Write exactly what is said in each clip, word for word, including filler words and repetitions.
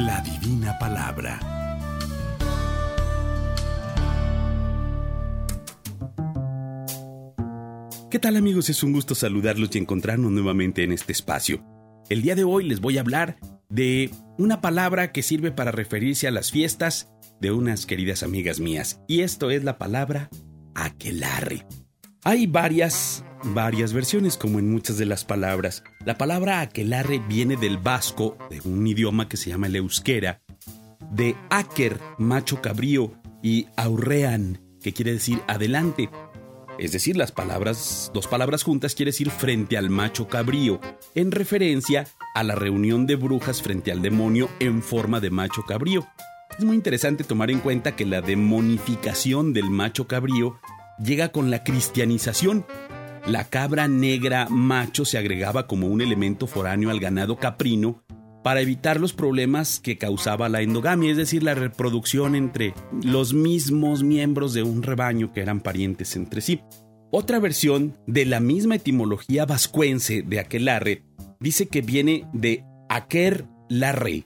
La Divina Palabra. ¿Qué tal, amigos? Es un gusto saludarlos y encontrarnos nuevamente en este espacio. El día de hoy les voy a hablar de una palabra que sirve para referirse a las fiestas de unas queridas amigas mías. Y esto es la palabra aquelarre. Hay varias, varias versiones, como en muchas de las palabras. La palabra aquelarre viene del vasco, de un idioma que se llama el euskera, de áquer, macho cabrío, y aurrean, que quiere decir adelante. Es decir, las palabras, dos palabras juntas quiere decir frente al macho cabrío, en referencia a la reunión de brujas frente al demonio en forma de macho cabrío. Es muy interesante tomar en cuenta que la demonificación del macho cabrío llega con la cristianización. La cabra negra macho se agregaba como un elemento foráneo al ganado caprino para evitar los problemas que causaba la endogamia, es decir, la reproducción entre los mismos miembros de un rebaño que eran parientes entre sí. Otra versión de la misma etimología vascuense de aquelarre dice que viene de aquer larre,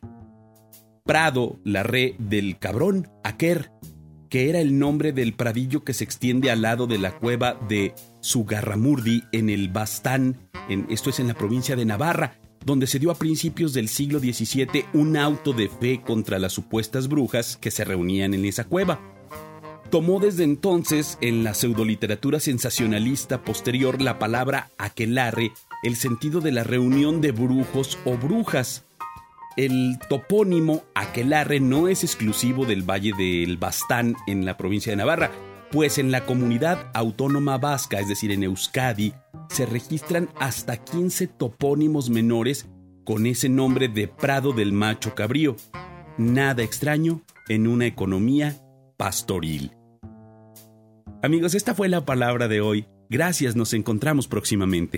prado larre del cabrón, aquer, que era el nombre del pradillo que se extiende al lado de la cueva de Zugarramurdi en el Baztán, en, esto es en la provincia de Navarra, donde se dio a principios del siglo diecisiete un auto de fe contra las supuestas brujas que se reunían en esa cueva. Tomó desde entonces, en la pseudoliteratura sensacionalista posterior, la palabra aquelarre, el sentido de la reunión de brujos o brujas. El topónimo aquelarre no es exclusivo del Valle del Baztán en la provincia de Navarra, pues en la comunidad autónoma vasca, es decir, en Euskadi, se registran hasta quince topónimos menores con ese nombre de prado del macho cabrío. Nada extraño en una economía pastoril. Amigos, esta fue la palabra de hoy. Gracias, nos encontramos próximamente.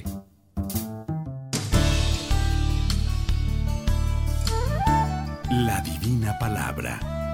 La Divina Palabra.